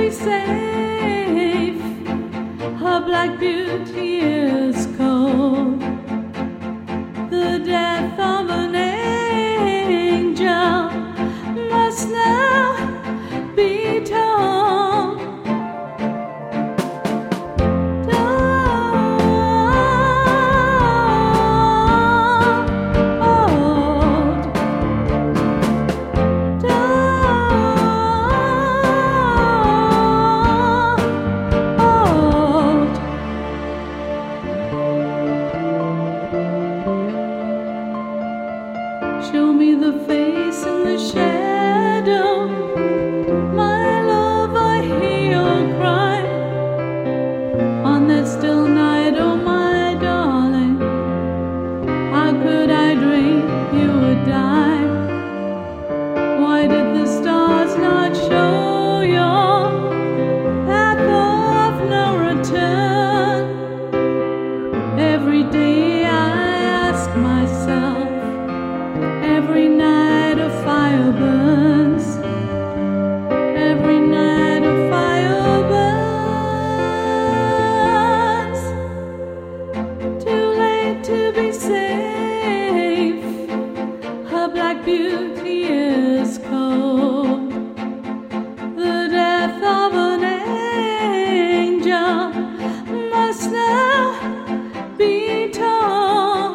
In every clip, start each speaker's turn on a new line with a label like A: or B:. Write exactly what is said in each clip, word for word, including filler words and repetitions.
A: be safe. Her black beauty is cold. The death of an angel must now be told. Show me the face in the shadow. My love, I hear your cry. On that still night, oh my darling, how could I dream you would die? Why did the stars not show your path of no return? Every day I ask myself, every night a fire burns. Every night a fire burns. Too late to be safe. Her black beauty is cold. The death of an angel must now be told.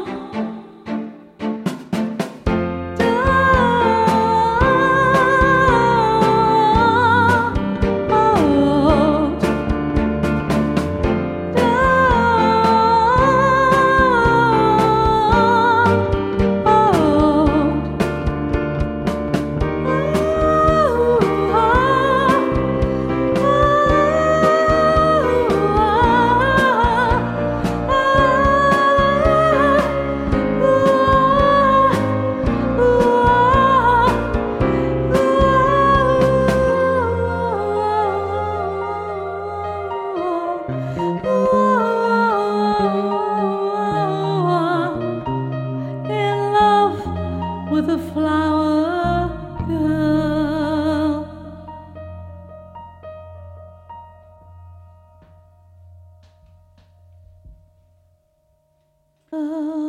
A: With a flower girl.